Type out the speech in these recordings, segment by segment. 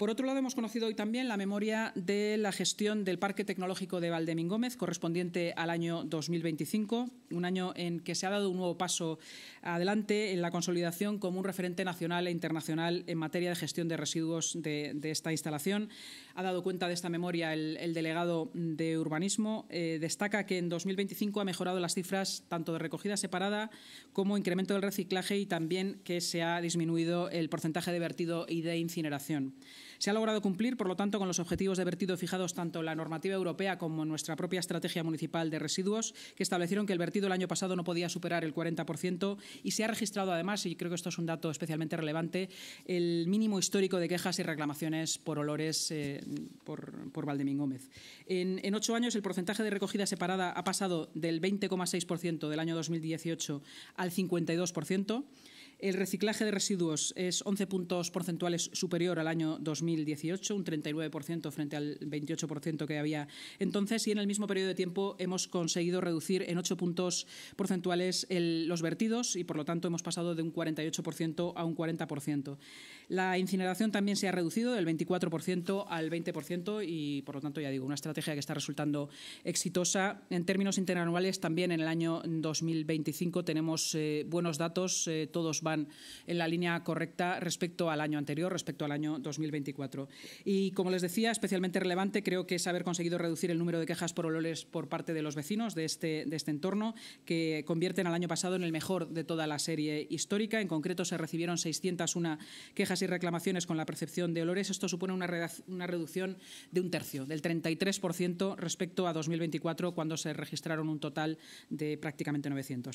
Por otro lado, hemos conocido hoy también la memoria de la gestión del Parque Tecnológico de Valdemingómez, correspondiente al año 2025, un año en que se ha dado un nuevo paso adelante en la consolidación como un referente nacional e internacional en materia de gestión de residuos de esta instalación. Ha dado cuenta de esta memoria el delegado de Urbanismo. Destaca que en 2025 ha mejorado las cifras tanto de recogida separada como incremento del reciclaje y también que se ha disminuido el porcentaje de vertido y de incineración. Se ha logrado cumplir, por lo tanto, con los objetivos de vertido fijados tanto en la normativa europea como en nuestra propia estrategia municipal de residuos, que establecieron que el vertido el año pasado no podía superar el 40% y se ha registrado además, y creo que esto es un dato especialmente relevante, el mínimo histórico de quejas y reclamaciones por olores por Valdemingómez. En 8 años el porcentaje de recogida separada ha pasado del 20,6% del año 2018 al 52%. El reciclaje de residuos es 11 puntos porcentuales superior al año 2018, un 39% frente al 28% que había entonces, y en el mismo periodo de tiempo hemos conseguido reducir en 8 puntos porcentuales los vertidos y, por lo tanto, hemos pasado de un 48% a un 40%. La incineración también se ha reducido del 24% al 20% y, por lo tanto, ya digo, una estrategia que está resultando exitosa. En términos interanuales, también en el año 2025 tenemos buenos datos, todos van en la línea correcta respecto al año anterior, respecto al año 2024. Y, como les decía, especialmente relevante creo que es haber conseguido reducir el número de quejas por olores por parte de los vecinos de este entorno, que convierten al año pasado en el mejor de toda la serie histórica. En concreto, se recibieron 601 quejas y reclamaciones con la percepción de olores. Esto supone una reducción de un tercio, del 33% respecto a 2024, cuando se registraron un total de prácticamente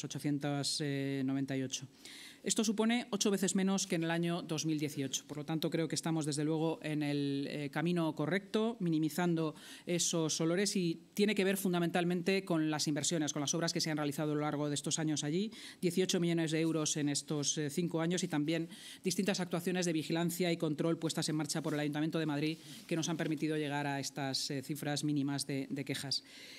898. Esto supone 8 veces menos que en el año 2018. Por lo tanto, creo que estamos, desde luego, en el camino correcto, minimizando esos olores, y tiene que ver fundamentalmente con las inversiones, con las obras que se han realizado a lo largo de estos años allí, 18 millones de euros en estos 5 años, y también distintas actuaciones de vigilancia y control puestas en marcha por el Ayuntamiento de Madrid que nos han permitido llegar a estas cifras mínimas de quejas.